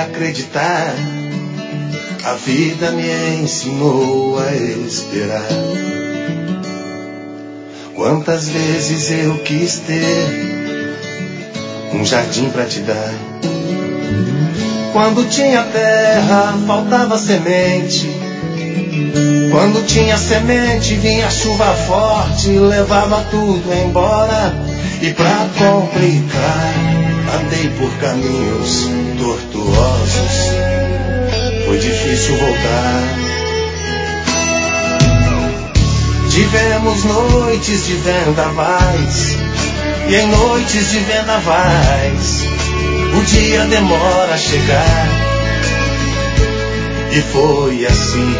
acreditar. A vida me ensinou a esperar. Quantas vezes eu quis ter um jardim pra te dar. Quando tinha terra, faltava semente. Quando tinha semente, vinha chuva forte e levava tudo embora. E pra complicar, andei por caminhos tortuosos. Foi difícil voltar. Tivemos noites de vendavais, e em noites de vendavais o dia demora a chegar. E foi assim.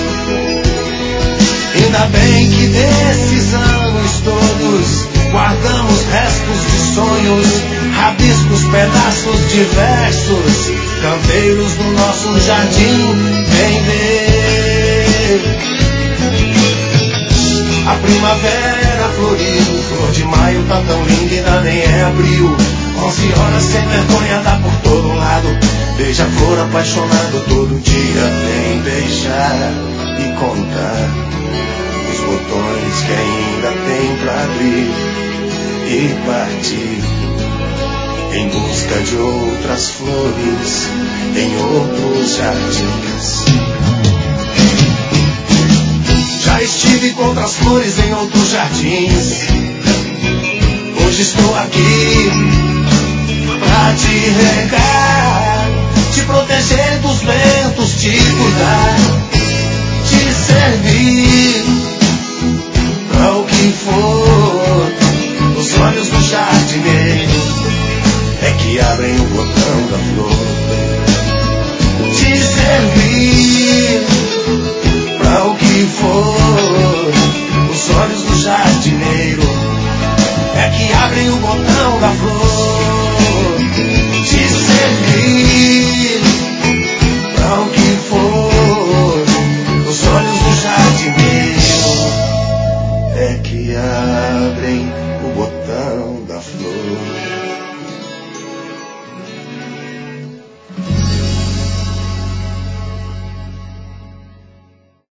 Ainda bem que desses anos todos guardamos restos de sonhos, rabiscos, pedaços de versos, canteiros do nosso jardim. Vem ver a primavera floriu, flor de maio tá tão linda, ainda nem é abril. 11 horas sem vergonha dá por todo lado, beija-flor apaixonado todo dia. Vem beijar e contar os botões que ainda tem pra abrir e partir em busca de outras flores em outros jardins. Já estive com outras flores em outros jardins. Hoje estou aqui pra te regar, te proteger dos ventos, te cuidar, te servir pra o que for. Os olhos do jardineiro é que abrem o botão da flor. Te servir pra o que for. Os olhos do jardineiro é que abrem o botão da flor. Te servir pra o que for. Os olhos do jardineiro é que abrem